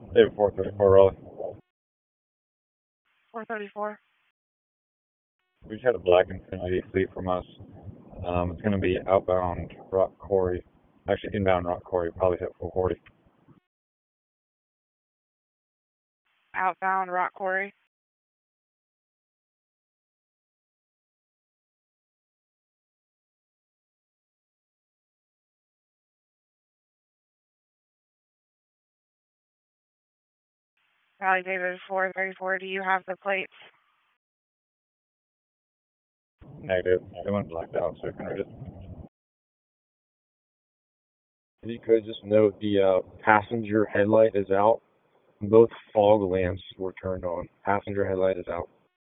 David 434 Raleigh. 434. We just had a black Infinity fleet from us. It's going to be outbound Rock Quarry. Actually, inbound Rock Quarry. Probably hit 440. Outbound Rock Quarry. Valley David 434. Do you have the plates? Negative. It went blacked out, so I can read it. If you could just note the passenger headlight is out. Both fog lamps were turned on. Passenger headlight is out.